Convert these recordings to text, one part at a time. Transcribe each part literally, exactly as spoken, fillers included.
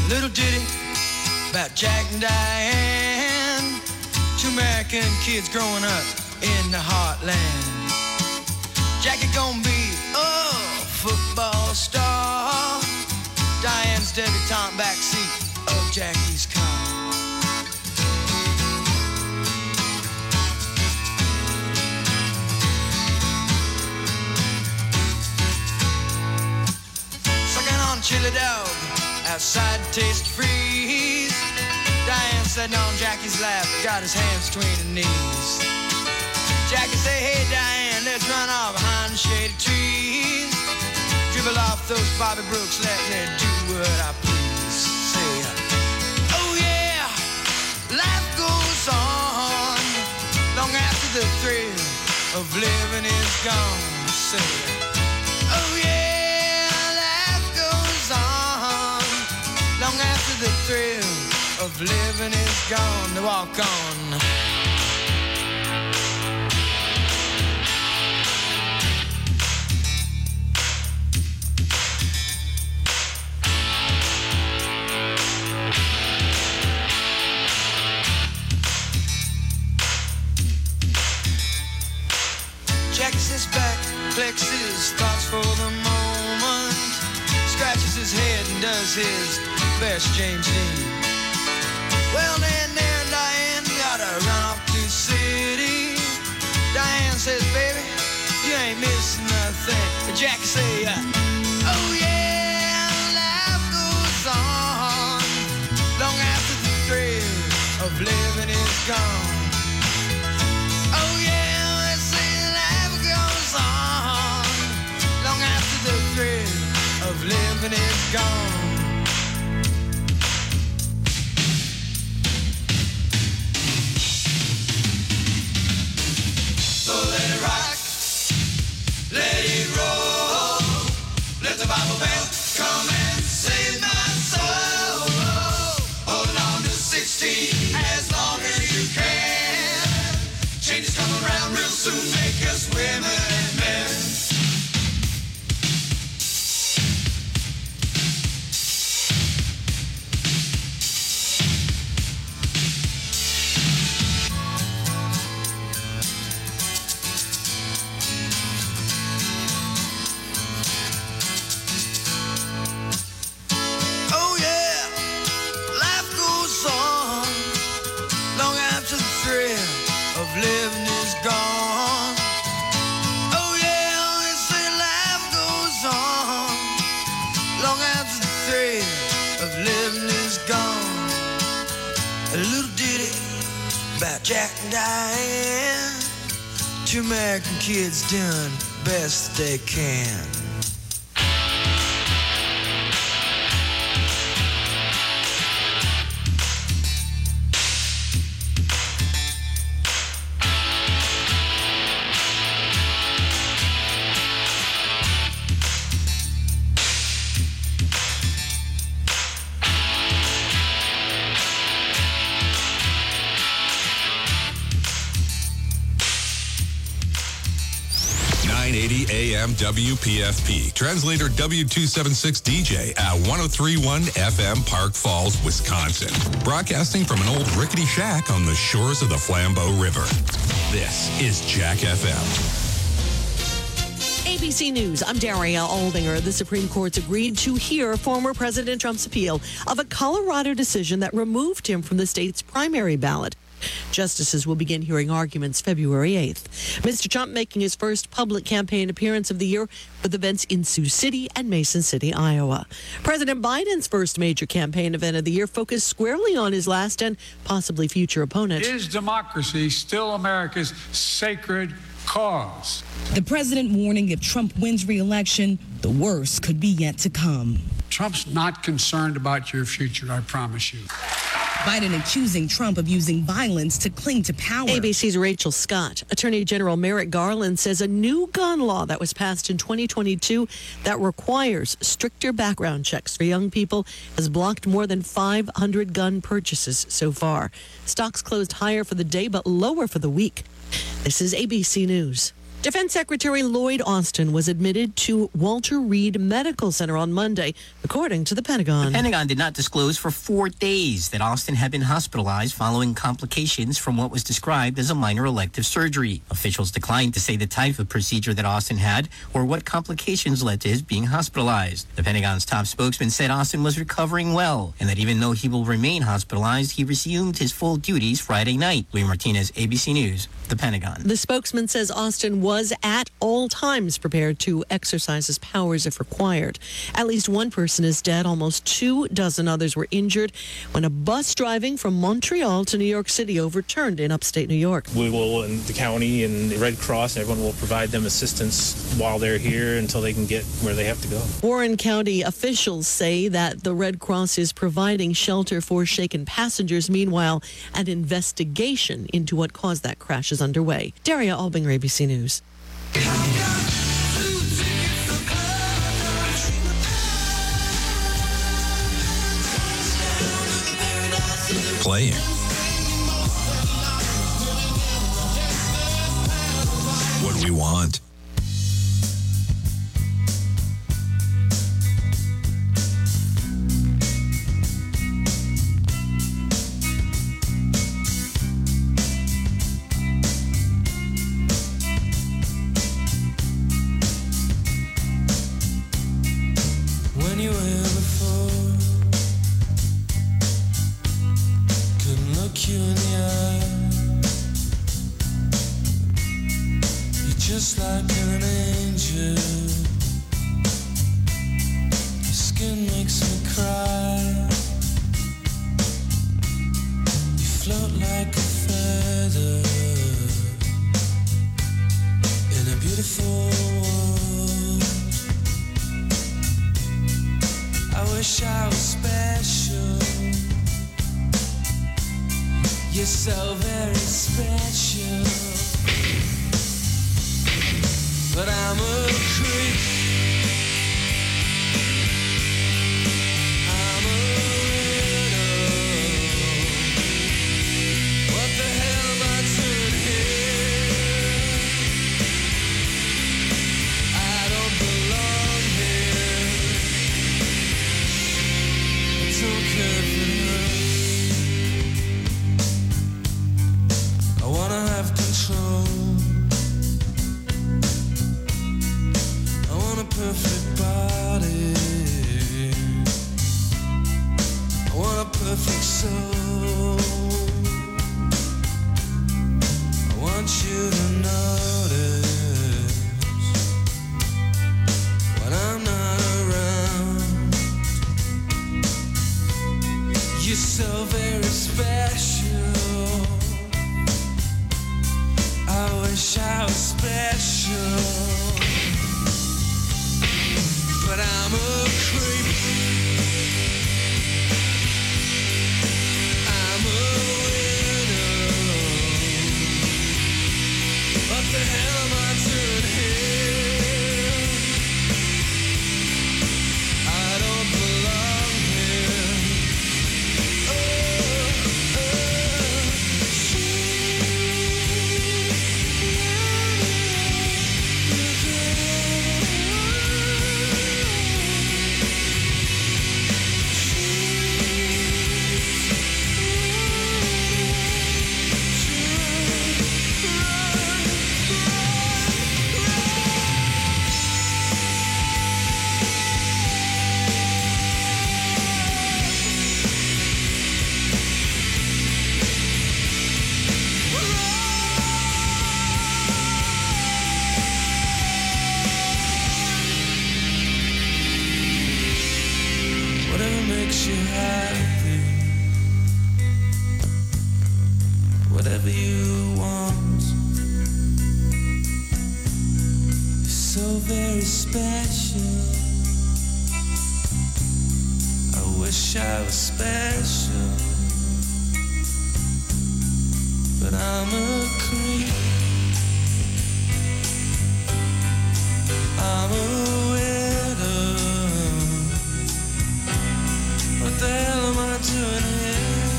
Little ditty about Jack and Diane, two American kids growing up in the heartland. Jackie gonna be a football star, Diane's debutante backseat of Jackie's car. Sucking on chili dog outside Taste Freeze, Diane sitting on Jackie's lap, got his hands between her knees. Jackie say, hey Diane, let's run off behind the shady trees, dribble off those Bobby Brooks, let me do what I please. Say, oh yeah, life goes on long after the thrill of living is gone. Say, oh yeah, life goes on long after the thrill of living is gone. To walk on. Jackie sits back, flexes thoughts for the moment, scratches his head and does his best James Dean. Well then there Diane gotta run off to the city. Diane says, baby, you ain't missing nothing. And Jackie say, uh, oh yeah, life goes on long after the thrill of living is gone. Oh yeah, they say life goes on long after the thrill of living is gone. So let it rock, let it roll, let the Bible Belt come and save my soul. Hold on to sixteen as long as you can. Changes come around real soon, make us women and men. Oh yeah, life goes on long after the thrill of living is gone. Oh yeah, they say life goes on long after the thrill of living is gone. A little ditty about Jack and Diane, two American kids doing best they can. nine eighty A M W P F P. Translator W two seventy-six D J at one oh three point one F M Park Falls, Wisconsin. Broadcasting from an old rickety shack on the shores of the Flambeau River. This is Jack F M. A B C News, I'm Daria Aldinger. The Supreme Court's agreed to hear former President Trump's appeal of a Colorado decision that removed him from the state's primary ballot. Justices will begin hearing arguments February eighth. Mister Trump making his first public campaign appearance of the year with events in Sioux City and Mason City, Iowa. President Biden's first major campaign event of the year focused squarely on his last and possibly future opponent. Is democracy still America's sacred cause? The president warning if Trump wins re-election, the worst could be yet to come. Trump's not concerned about your future, I promise you. Biden accusing Trump of using violence to cling to power. A B C's Rachel Scott. Attorney General Merrick Garland says a new gun law that was passed in twenty twenty-two that requires stricter background checks for young people has blocked more than five hundred gun purchases so far. Stocks closed higher for the day but lower for the week. This is A B C News. Defense Secretary Lloyd Austin was admitted to Walter Reed Medical Center on Monday, according to the Pentagon. The Pentagon did not disclose for four days that Austin had been hospitalized following complications from what was described as a minor elective surgery. Officials declined to say the type of procedure that Austin had or what complications led to his being hospitalized. The Pentagon's top spokesman said Austin was recovering well and that even though he will remain hospitalized, he resumed his full duties Friday night. Louis Martinez, A B C News, the Pentagon. The spokesman says Austin was at all times prepared to exercise his powers if required. At least one person is dead. Almost two dozen others were injured when a bus driving from Montreal to New York City overturned in upstate New York. We will, and the county and the Red Cross, everyone will provide them assistance while they're here until they can get where they have to go. Warren County officials say that the Red Cross is providing shelter for shaken passengers. Meanwhile, an investigation into what caused that crash is underway. Daria Albinger, A B C News. Playing. What we want. Just like an angel, your skin makes me cry. You float like a feather in a beautiful world. I wish I was special. You're so very special. But I'm a creep. I'm a widow. What the hell am I doing here? I don't belong here. I don't care for her. I wanna have control. Perfect body. I want a perfect soul. I want you to notice when I'm not around. You're so very special. I wish I was special. But I'm a creep. I'm a widow. What the hell am I doing here? I don't belong here. Oh, oh, makes you happy, whatever you want. You're so very special. I wish I was special, but I'm a creep. I'm a widow. What the hell am I doing here?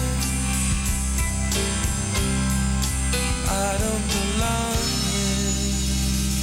I don't belong here.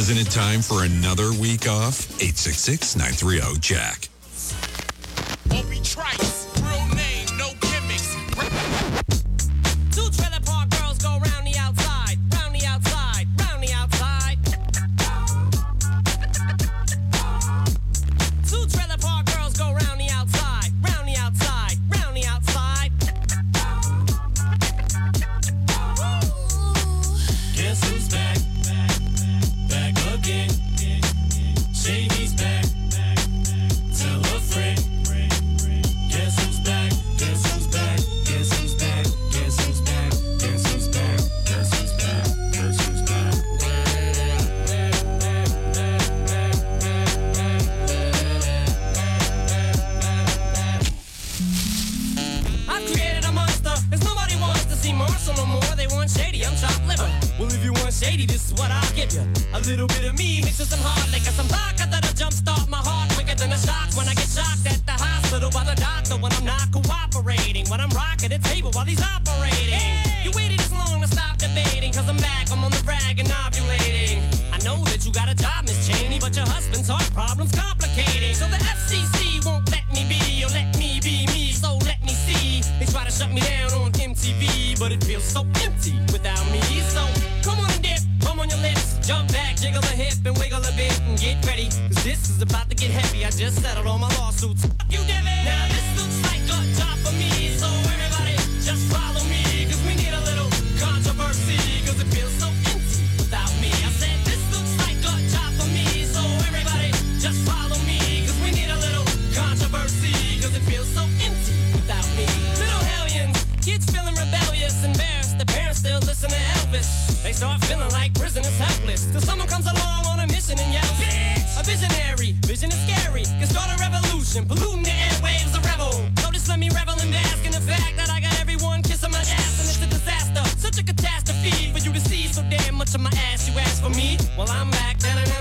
Isn't it time for another week off? eight six six, nine three zero, Jack. Opie Trice, real name, no gimmicks. Two trailer park girls go round the outside, round the outside, round the outside. Two trailer park girls go round the outside, round the outside, round the outside. Guess who's back? Back, back again. Shady's back. Tell a friend. Guess who's back? Guess who's back? Guess who's back? Guess who's back? Guess who's back? Guess who's back? Guess who's back? I've created a monster, cause nobody wants to see Marshall no more. They want Shady, I'm chopped liver. Well, if you want Shady, this is what I'll give you. A little bit of me mixed with some hard liquor, some vodka that'll jumpstart my heart quicker than a shock when I get shocked at the hospital by the doctor when I'm not cooperating, when I'm rocking the table while he's operating. Hey! You waited this long to stop debating, cause I'm back, I'm on the rag and ovulating. I know that you got a job, Miss Cheney, but your husband's heart problem's complicating. So the F C C won't let me be, or let me be me, so let me see. They try to shut me down on M T V, but it feels so empty without me. So come on and dip, come on your lips, jump back, jiggle a hip and wiggle a bit and get ready, cause this is about to get heavy. I just settled all my lawsuits. Fuck you, Devin. Now this looks like a job for me, so everybody just follow me, cause we need a little controversy, cause it feels so empty without me. I said this looks like a job for me, so everybody just follow me, cause we need a little controversy, cause it feels so empty without me. Little hellions, kids feeling rebellious, embarrassed, the parents still listen to Elvis. They start feeling like prisoners helpless, till someone comes along on a mission and yells, bitch! A visionary, vision is scary, can start a revolution, polluting the airwaves, a rebel. So just let me revel and bask in the fact that I got everyone kissing my ass, and it's a disaster, such a catastrophe for you to see so damn much of my ass. You ask for me, well I'm back.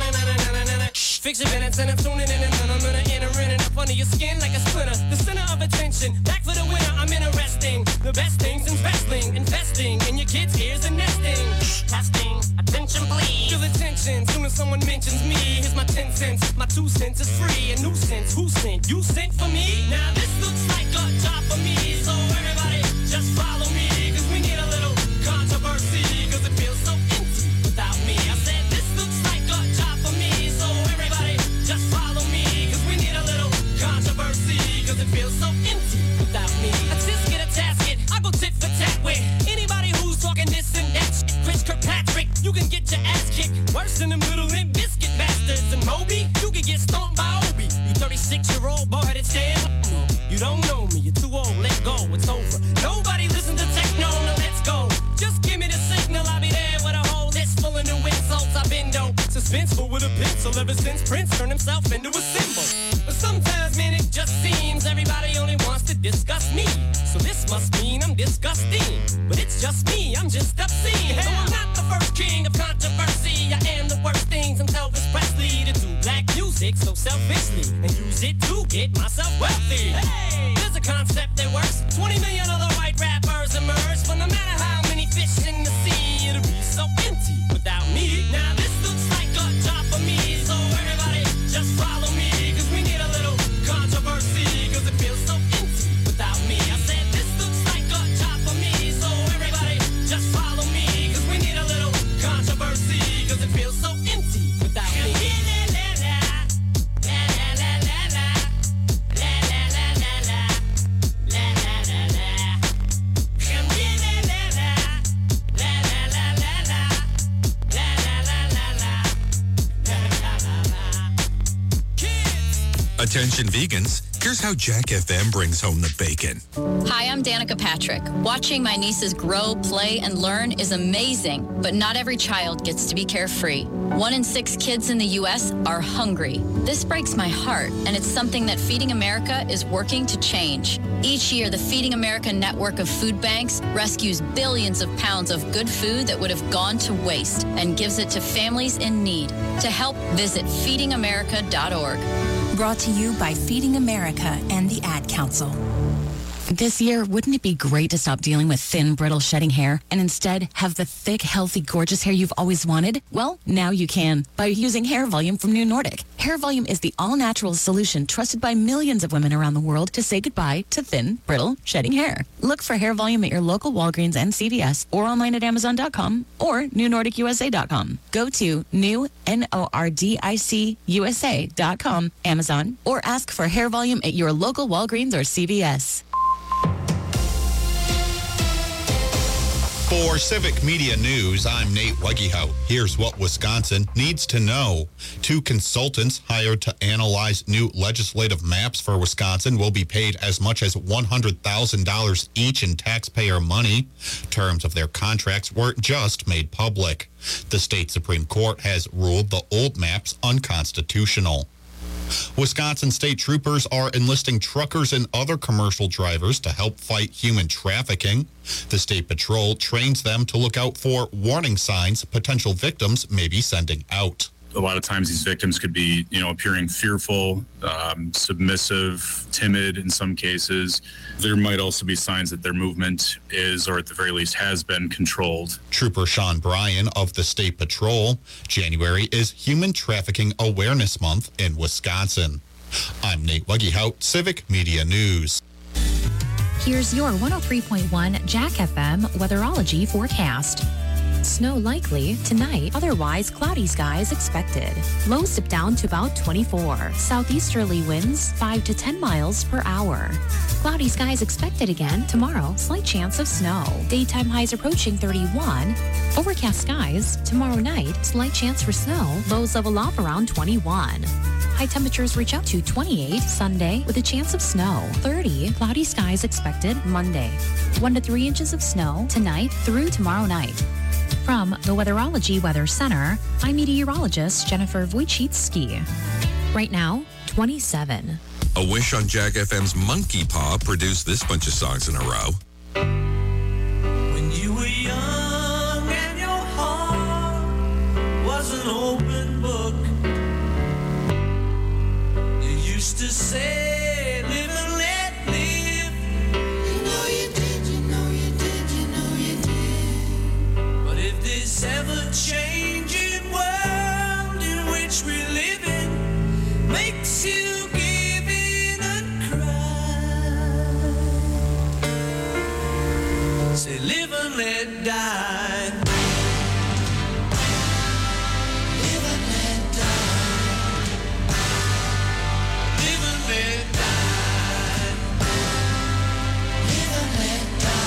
Fix your minutes and I'm tuning in and I'm gonna enter in and up under your skin like a splinter. The center of attention, back for the winner, I'm interesting. The best things in wrestling, investing in your kids' ears and nesting. Testing, attention please. Feel the tension, soon as someone mentions me. Here's my ten cents, my two cents is free. A nuisance, who sent? You sent for me? Now this looks like a job for me, so everybody just follow me, cause we need a little controversy, cause it feels so empty without me. I said this looks like a job for me, so everybody just follow me, cause we need a little controversy, cause it feels so empty without me. I just get a tasket, I go tit for tat with anybody who's talking this and that shit. Chris Kirkpatrick, you can get your ass kicked worse than them little Limp Bizkit bastards. And Moby, you can get stomped by Obi. You thirty-six year old boy headed stand. You don't know me, you're too old, let go, it's over. Nobody listen to techno, now let's go. Just give me the signal, I'll be there with a whole list full of new insults. I've been dope, suspenseful with a pencil ever since Prince turned himself into a symbol. But sometimes, man, it just seems everybody only wants to discuss me. So this must mean I'm disgusting. But it's just me, I'm just obscene. No, I'm not the first king of controversy. I am the worst thing since Elvis Presley to do black music so selfishly and use it to get myself wealthy. Hey, there's a concept that works. twenty million other white rappers emerge, but no matter how many fish in the sea, it'll be so empty without me. Now this looks like a job for me, so everybody just follow me, cause we need a little controversy, cause it feels so empty without me. I said this looks like a job for me, so everybody just follow me, cause we need a little controversy, cause it feels so empty without me. Attention vegans, here's how Jack F M brings home the bacon. Hi, I'm Danica Patrick. Watching my nieces grow, play, and learn is amazing, but not every child gets to be carefree. One in six kids in the U S are hungry. This breaks my heart, and it's something that Feeding America is working to change. Each year, the Feeding America network of food banks rescues billions of pounds of good food that would have gone to waste and gives it to families in need. To help, visit feeding america dot org. Brought to you by Feeding America and the Ad Council. This year, wouldn't it be great to stop dealing with thin, brittle, shedding hair and instead have the thick, healthy, gorgeous hair you've always wanted? Well, now you can by using Hair Volume from New Nordic. Hair Volume is the all-natural solution trusted by millions of women around the world to say goodbye to thin, brittle, shedding hair. Look for Hair Volume at your local Walgreens and C V S or online at Amazon dot com or New Nordic U S A dot com. Go to new, N O R D I C, U S A dot com, Amazon, or ask for Hair Volume at your local Walgreens or C V S. For Civic Media News, I'm Nate Weggehout. Here's what Wisconsin needs to know. Two consultants hired to analyze new legislative maps for Wisconsin will be paid as much as one hundred thousand dollars each in taxpayer money. Terms of their contracts were just made public. The state Supreme Court has ruled the old maps unconstitutional. Wisconsin state troopers are enlisting truckers and other commercial drivers to help fight human trafficking. The state patrol trains them to look out for warning signs potential victims may be sending out. A lot of times these victims could be, you know, appearing fearful, um, submissive, timid in some cases. There might also be signs that their movement is, or at the very least has been, controlled. Trooper Sean Bryan of the State Patrol. January is Human Trafficking Awareness Month in Wisconsin. I'm Nate Weggehout, Civic Media News. Here's your one oh three point one Jack F M weatherology forecast. Snow likely tonight, otherwise cloudy skies expected. Lows dip down to about twenty-four. Southeasterly winds five to ten miles per hour. Cloudy skies expected again tomorrow. Slight chance of snow. Daytime highs approaching thirty-one. Overcast skies tomorrow night. Slight chance for snow. Lows level off around twenty-one. High temperatures reach up to twenty-eight Sunday with a chance of snow. thirty. Cloudy skies expected Monday. one to three inches of snow tonight through tomorrow night. From the Weatherology Weather Center, I'm meteorologist Jennifer Wojcicki. Right now, twenty-seven. A Wish on Jack F M's Monkey Paw produced this bunch of songs in a row. When you were young and your heart was an open book, you used to say, live and let live. You know you did, you know you did, you know you did. But if this ever-changing world in which we live in makes you give in and cry, say live and let die. Live and let die. Live and let die. Live and let die.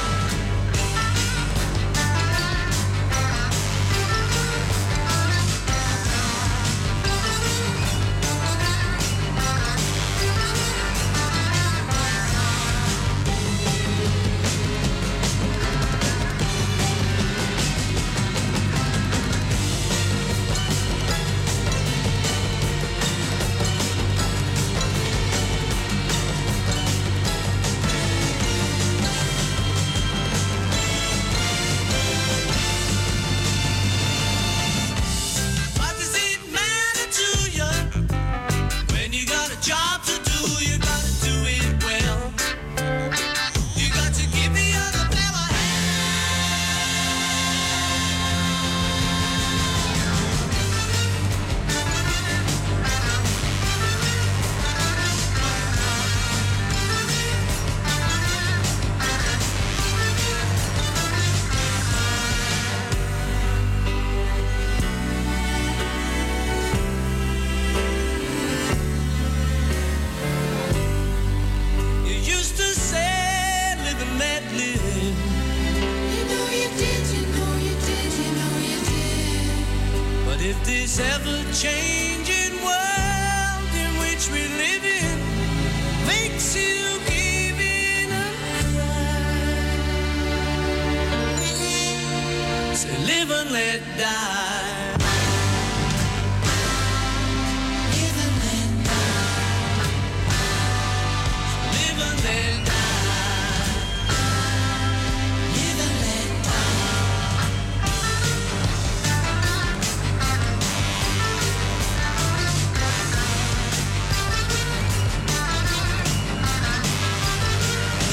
What does it matter to you? When you got a job to do, you gotta do it well. You got to give the other fella You used to say, live and let live. You know you did, you know you did, you know you did. But if this ever-changing world in which we live in makes you give in and cry, say live and let die. Live and let die. Live and let die. Live and let die.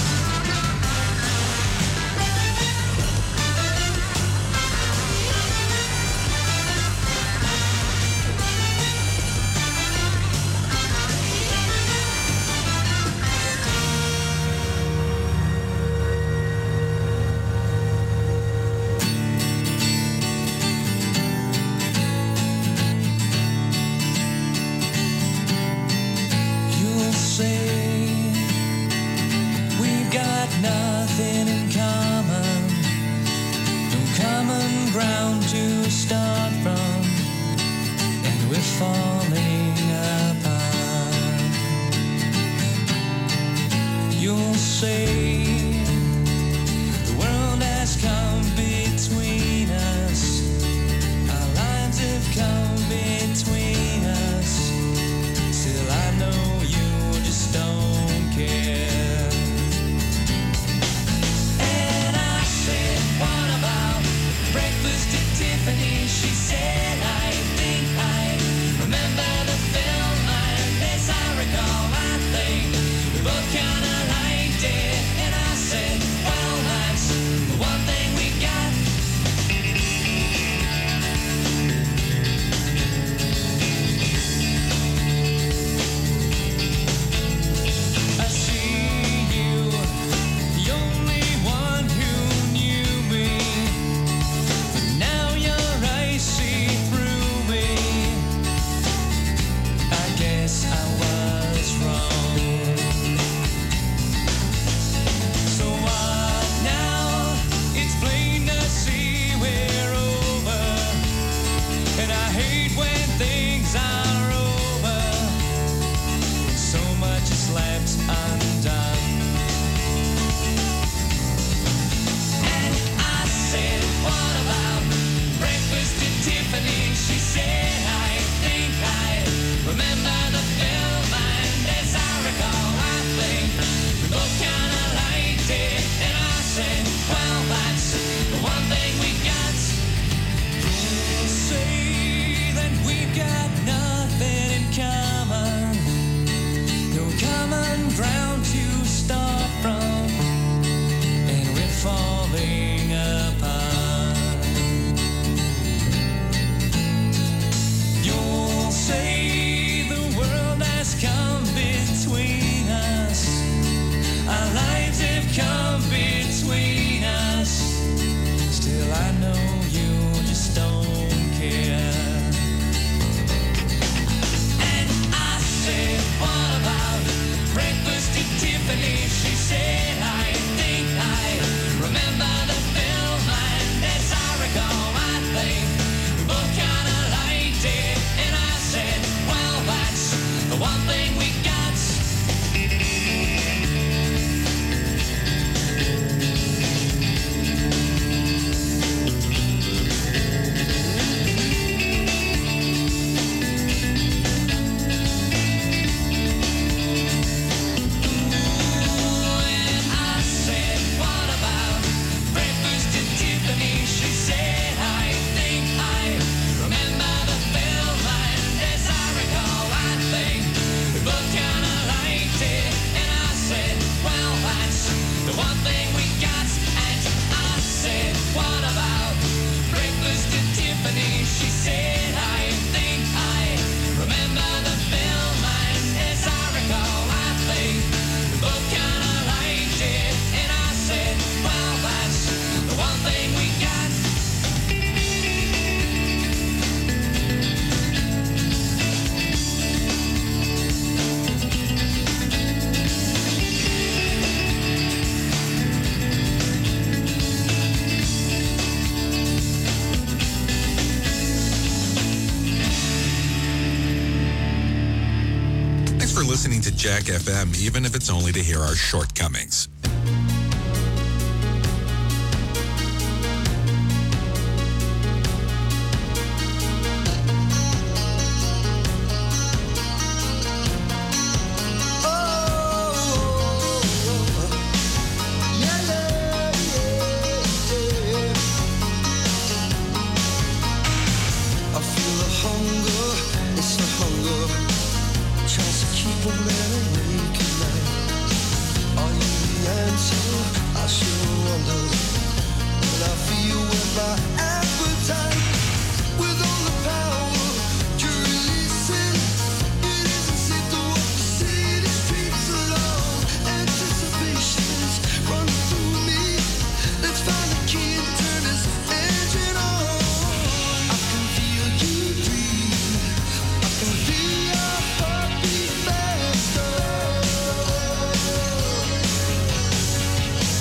nothing in common, no common ground to start from, and we're falling apart. You'll say the world has come between us, our lines have come between us, still I know you just don't care. And I said, what about breakfast at Tiffany? She said, I think I remember the film, and as I recall, I think we both kind of liked it. And I said, well, that's the one thing we got. I see you, the only one who knew me, but now your eyes see through me. I guess I was wrong. So what now? It's plain to see we're over, and I hate when things are over. So much is left undone. And I said, what about breakfast at Tiffany? She said, I think I remember the film, and as I recall, I think we both kind of liked it. And I said, well, that's the one thing we got. You'll say that we've got nothing in common, no common ground to start from, and we're falling apart. You'll say the world has come between us, our lives have come between us, still I know you just don't care. And I said, what about breakfast at Tiffany? She said, I think I remember the film, and as I recall, I think we both kind of liked it. And I said, well, that's the one thing we got. And I said, what about breakfast at Tiffany? She said, I think I remember the film, and as I recall, I think we both kind of liked it. And I said, well, that's the one thing we got. And I said, what about breakfast at Tiffany? She said, I think I remember the film, and as I recall, I think we both kind of liked it. And I said, well, that's the one thing we got. Thanks for listening to Jack F M, even if it's only to hear our shortcomings. I feel the hunger, it's the hunger, tries to keep a man awake at night. Are you the answer? I sure wonder. But I feel with my appetite, with all the power you're releasing, it isn't safe to walk the city streets alone. Anticipations run through me. Let's find the key and turn this engine on. I can feel you breathe. I can feel your heartbeat faster.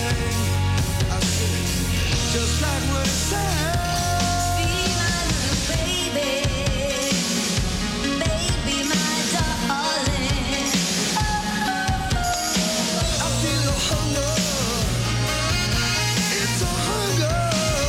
sang. I said, just like what it sang. Be my little baby, baby, my darling. I feel the hunger, it's a hunger.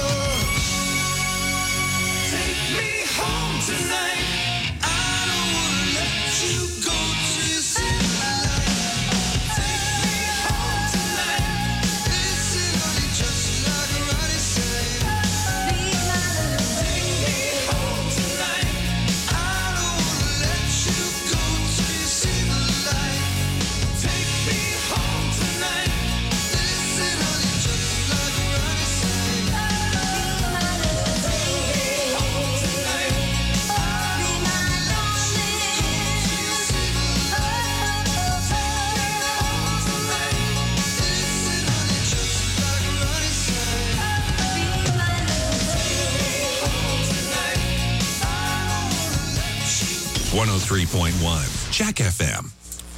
Take me home tonight. I don't wanna let you go till you see my light. Take me home tonight. Listen, honey, just like Ronnie said. Be my little baby. Take me home tonight. I don't wanna let you go till you see the light. Take me home tonight. Listen, honey, just like Ronnie said. Be my little baby. Home tonight. I don't wanna let you go till you see the light. Take me home tonight. Listen, honey, just like Ronnie said. Be my little baby. Home tonight. I don't wanna let you one oh three point one Jack F M.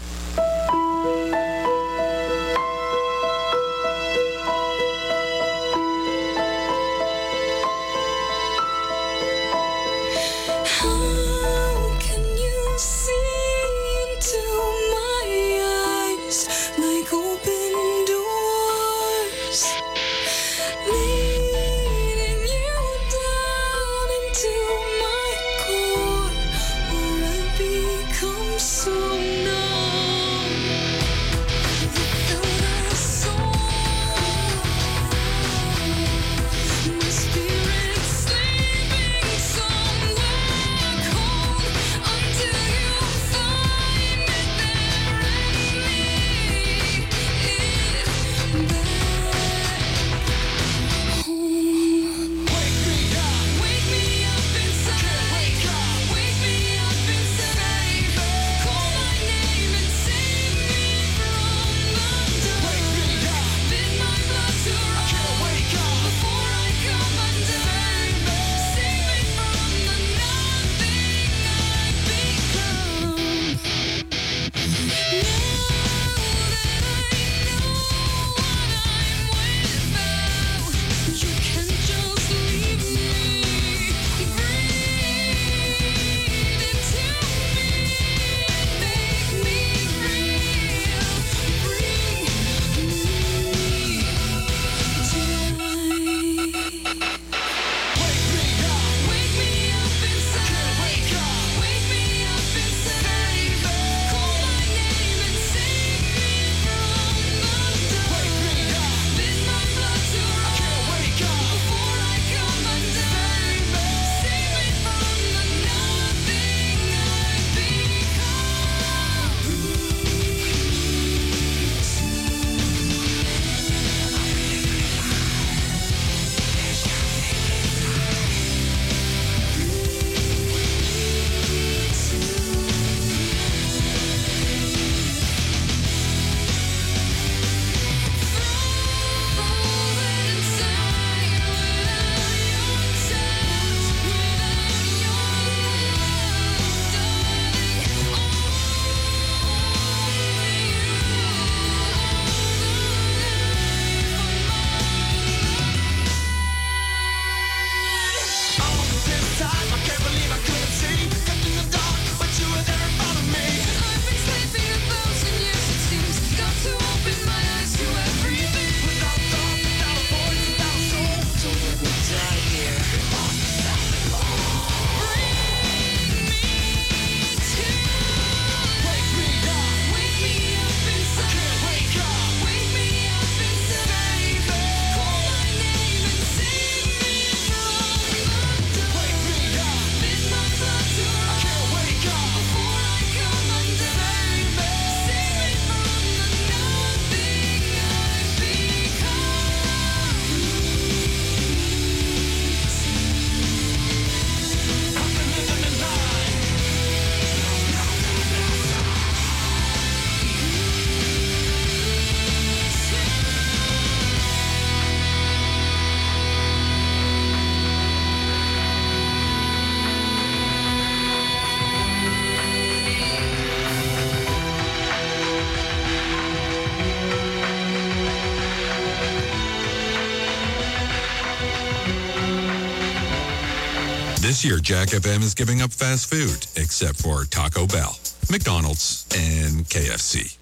How can you see into my eyes like open doors, leading you down into my core, where I become so numb? This year, Jack F M is giving up fast food, except for Taco Bell, McDonald's, and K F C.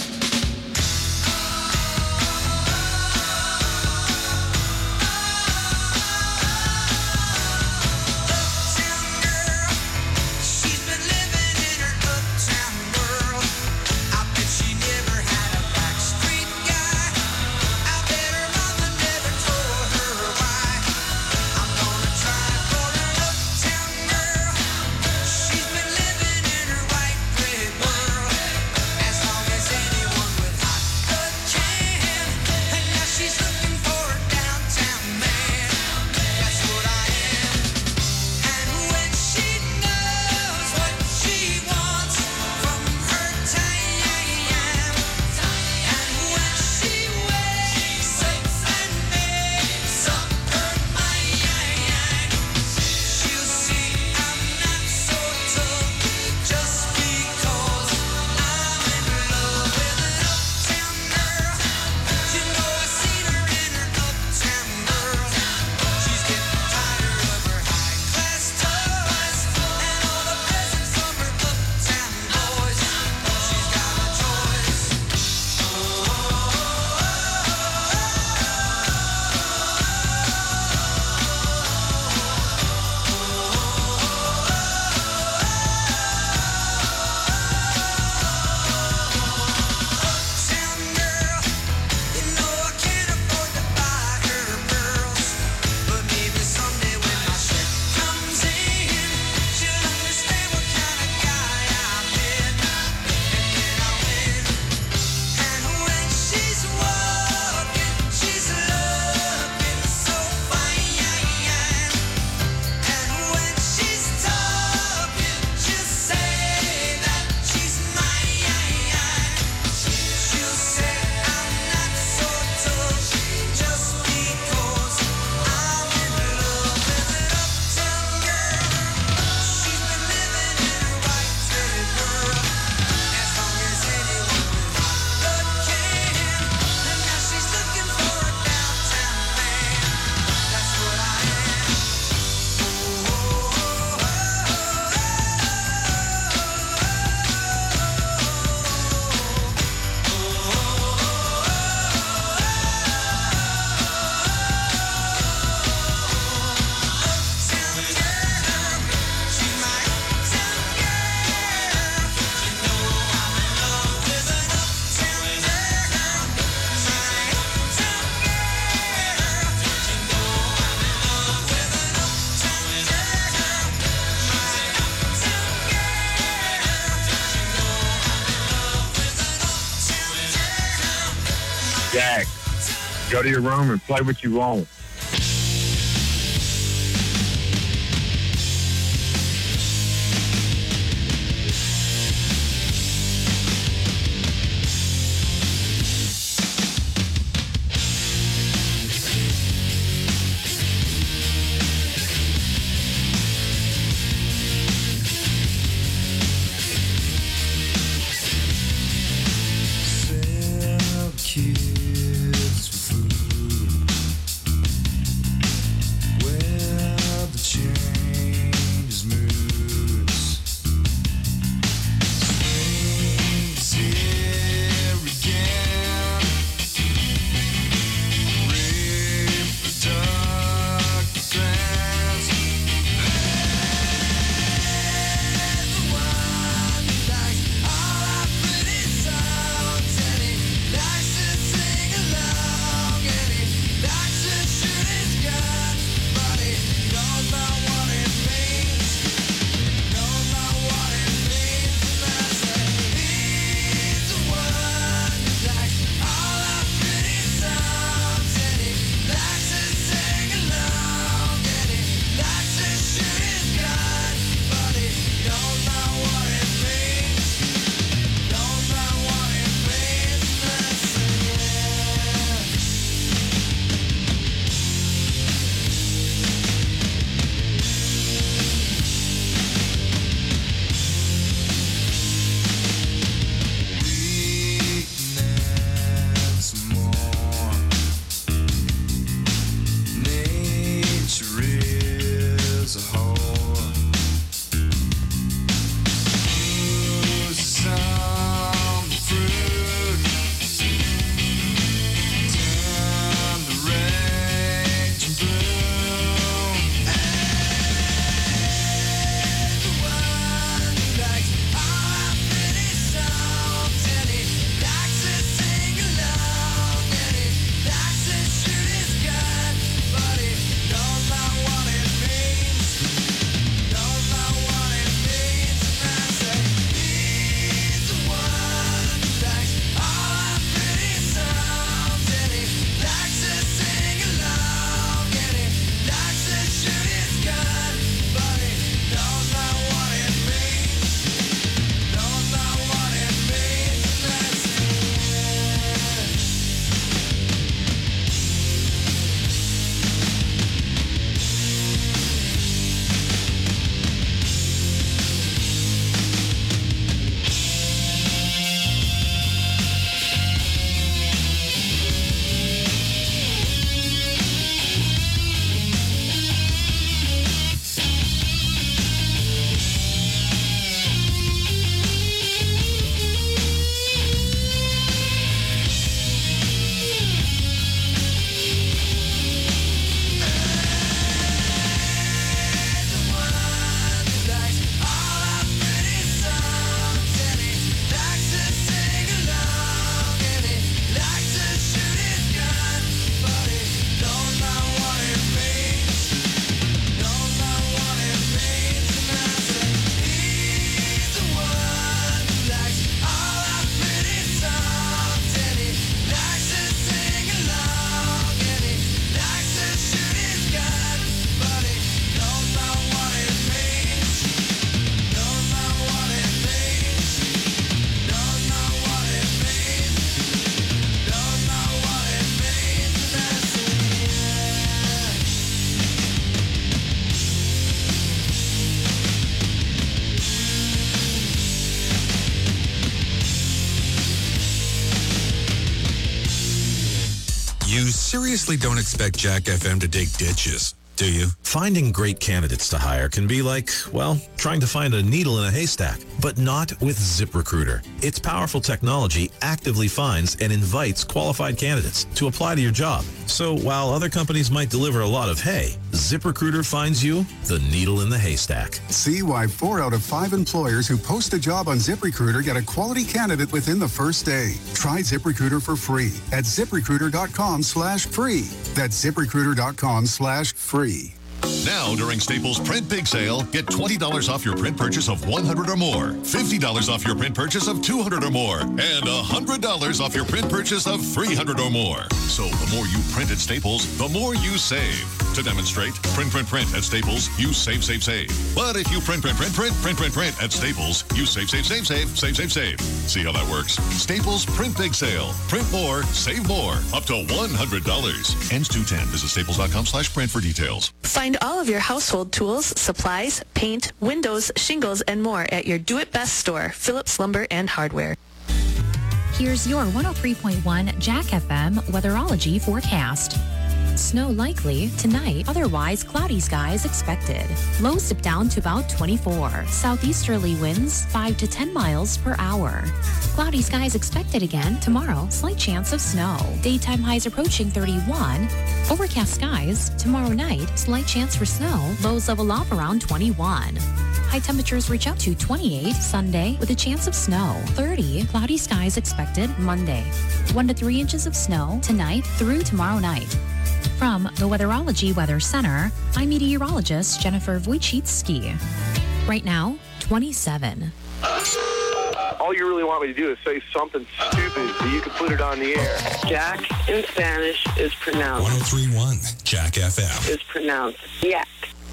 Jack, go to your room and play what you want. Sell kids for food. You seriously don't expect Jack F M to dig ditches, do you? Finding great candidates to hire can be like, well, trying to find a needle in a haystack, but not with ZipRecruiter. Its powerful technology actively finds and invites qualified candidates to apply to your job. So while other companies might deliver a lot of hay, ZipRecruiter finds you the needle in the haystack. See why four out of five employers who post a job on ZipRecruiter get a quality candidate within the first day. Try ZipRecruiter for free at ZipRecruiter.com slash free. That's ZipRecruiter.com slash free. Now, during Staples Print Big Sale, get twenty dollars off your print purchase of one hundred or more, fifty dollars off your print purchase of two hundred or more, and one hundred dollars off your print purchase of three hundred or more. So the more you print at Staples, the more you save. To demonstrate, print, print, print at Staples, you save, save, save. But if you print, print, print, print, print, print, print at Staples, you save, save, save, save, save, save, save. See how that works? Staples Print Big Sale. Print more, save more. Up to one hundred dollars. Ends two ten. Visit staples.com slash print for details. Find all of your household tools, supplies, paint, windows, shingles, and more at your Do It Best store, Phillips Lumber and Hardware. Here's your one oh three point one Jack F M weatherology forecast. Snow likely tonight, otherwise cloudy skies expected. Lows dip down to about twenty-four. Southeasterly winds five to ten miles per hour. Cloudy skies expected again tomorrow. Slight chance of snow. Daytime highs approaching thirty-one. Overcast skies tomorrow night. Slight chance for snow. Lows level off around twenty-one. High temperatures reach up to twenty-eight Sunday with a chance of snow. thirty. Cloudy skies expected Monday. one to three inches of snow tonight through tomorrow night. From the Weatherology Weather Center, I'm meteorologist Jennifer Wojcicki. Right now, twenty-seven. All you really want me to do is say something stupid so you can put it on the air. Jack in Spanish is pronounced. one oh three point one Jack F M. Is pronounced yak.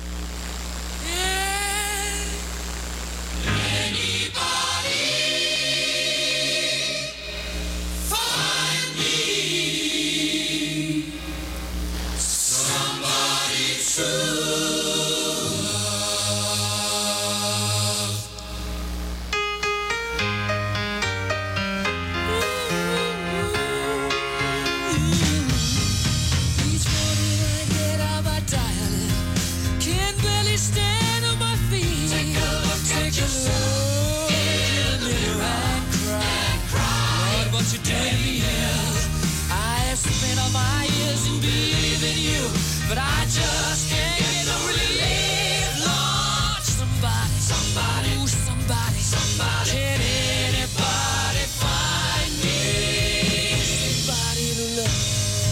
But I just can't get no relief. Lord, somebody, somebody, ooh, somebody, somebody. Can anybody find me somebody to love?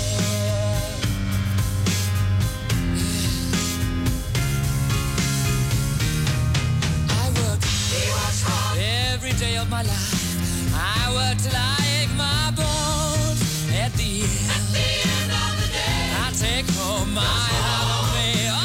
Yeah. I work, he works hard every day of my life. I work till I ache my bones. At the end, at the end of the day, I take home my holiday.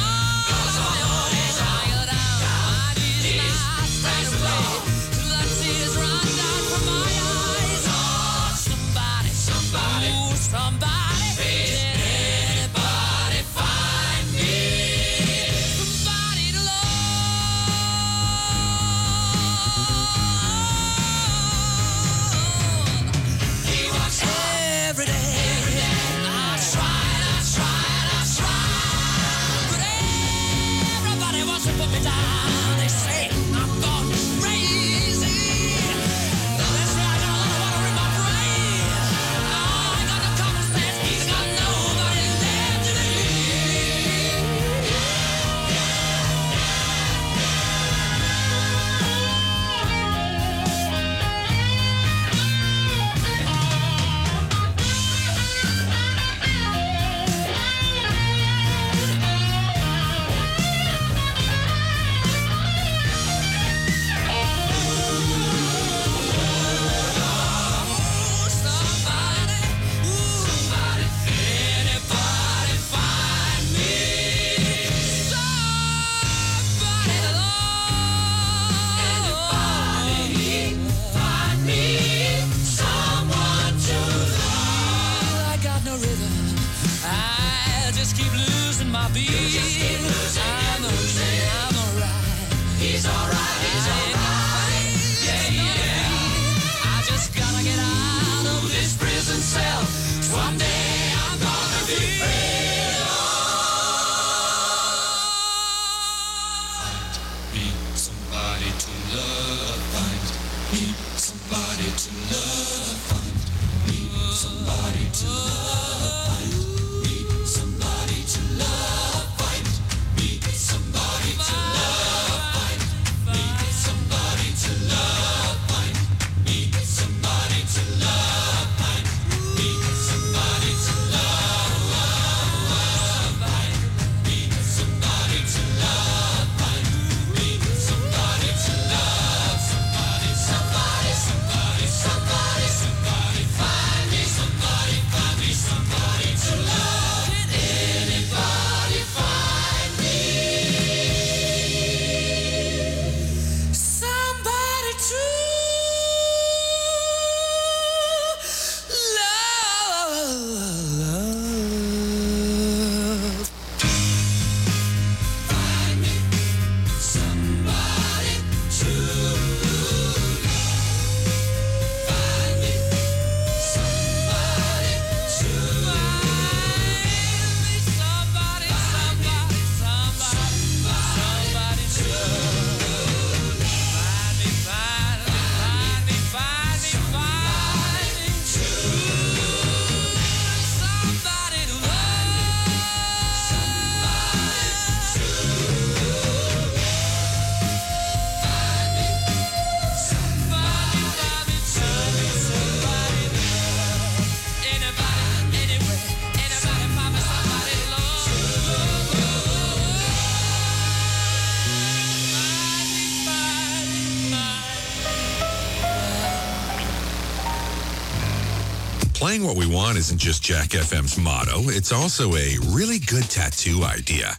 playing what we want isn't just Jack F M's motto, it's also a really good tattoo idea.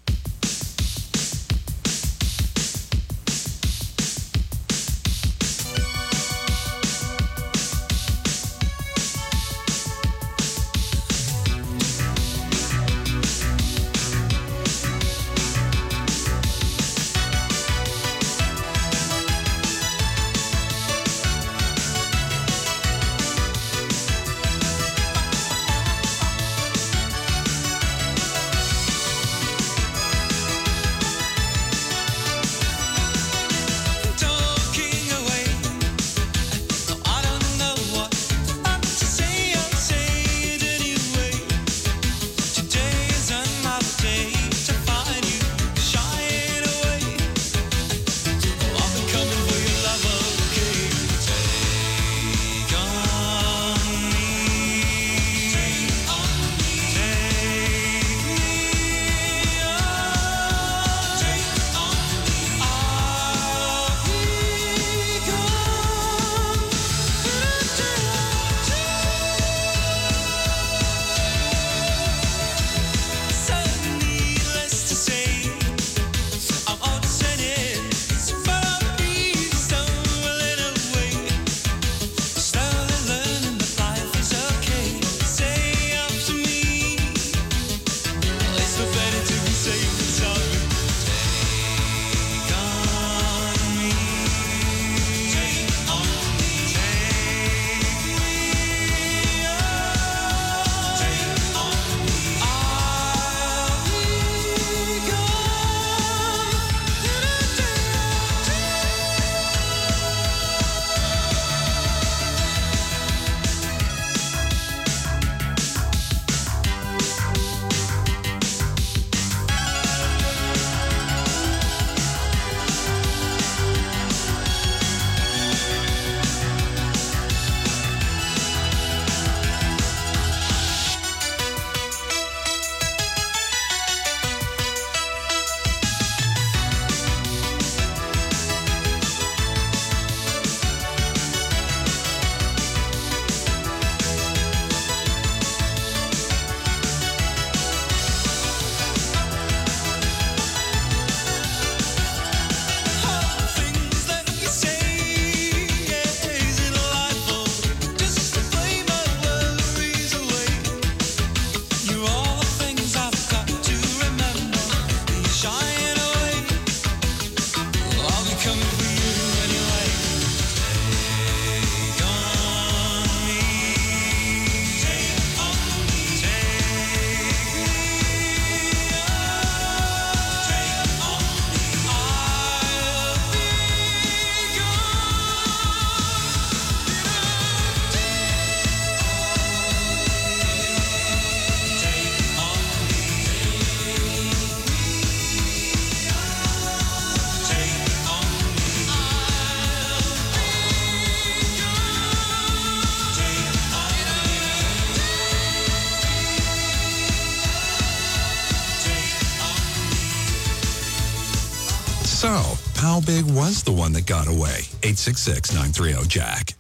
So, how big was the one that got away? eight six six, nine three zero, Jack.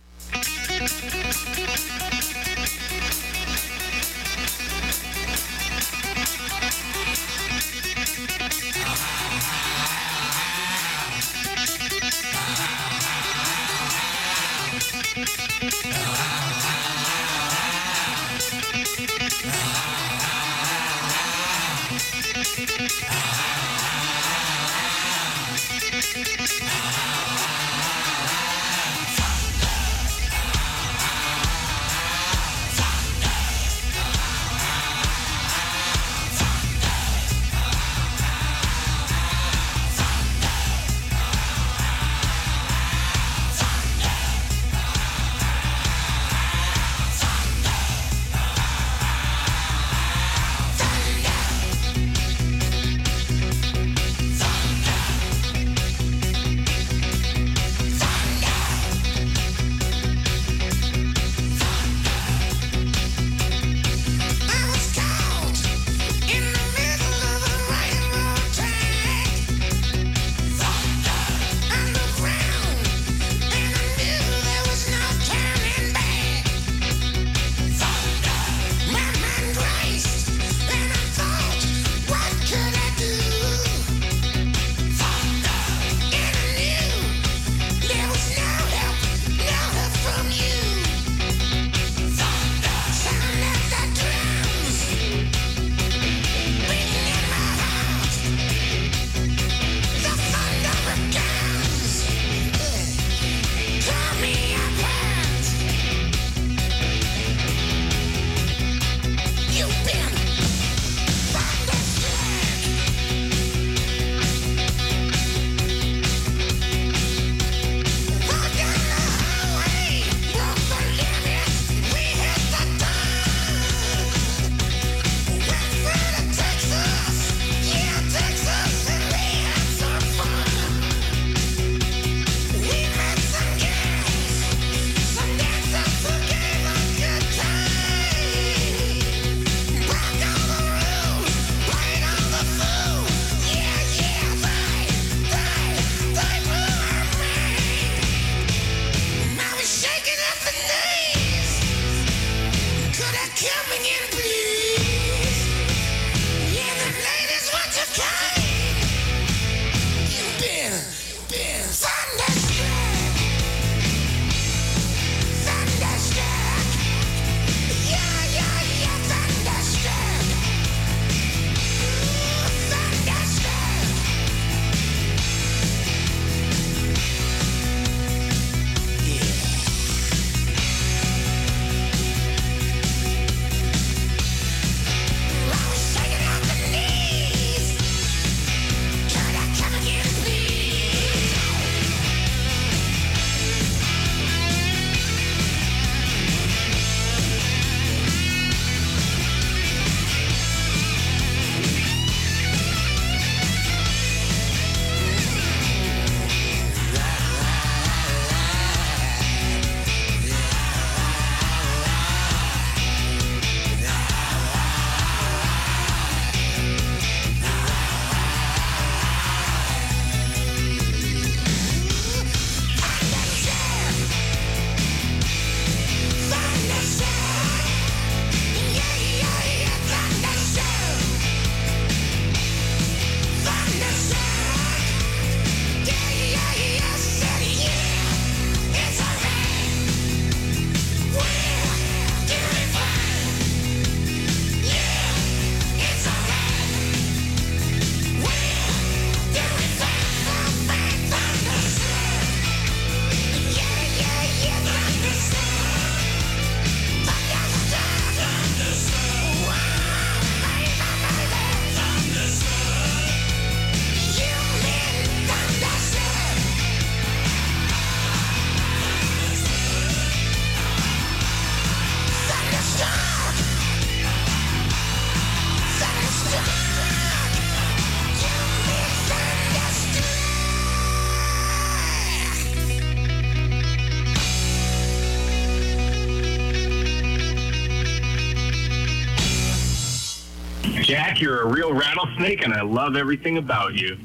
Jack, you're a real rattlesnake, and I love everything about you.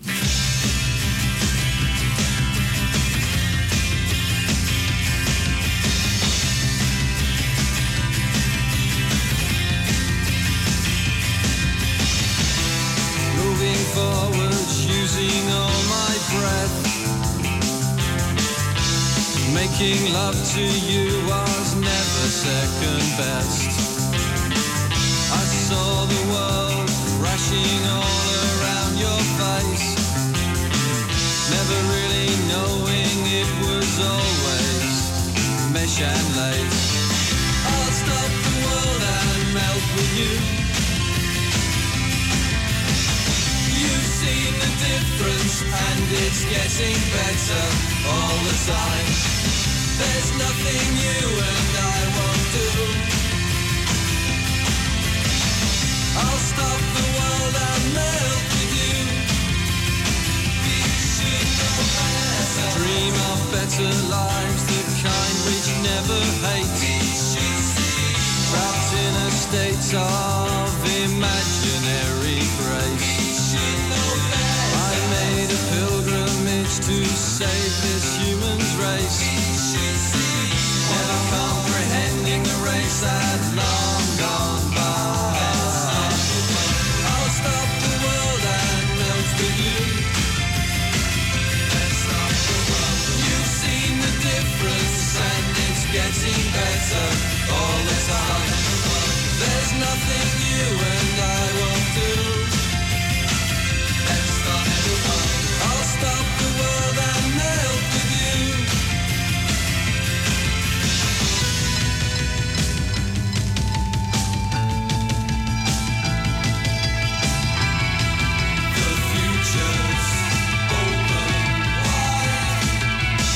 Moving forward, using all my breath. Making love to you was never second best. I saw the world crashing all around your face, never really knowing it was always mesh and lace. I'll stop the world and melt with you. You've seen the difference and it's getting better all the time. There's nothing you and I won't do. I'll stop the world and melt with you. We should know better. Dream of better lives, the kind which never hate. We should see. Trapped in a state of imaginary grace. We should know better. I made a pilgrimage to save this human's race. We should see. Never comprehending the race at large.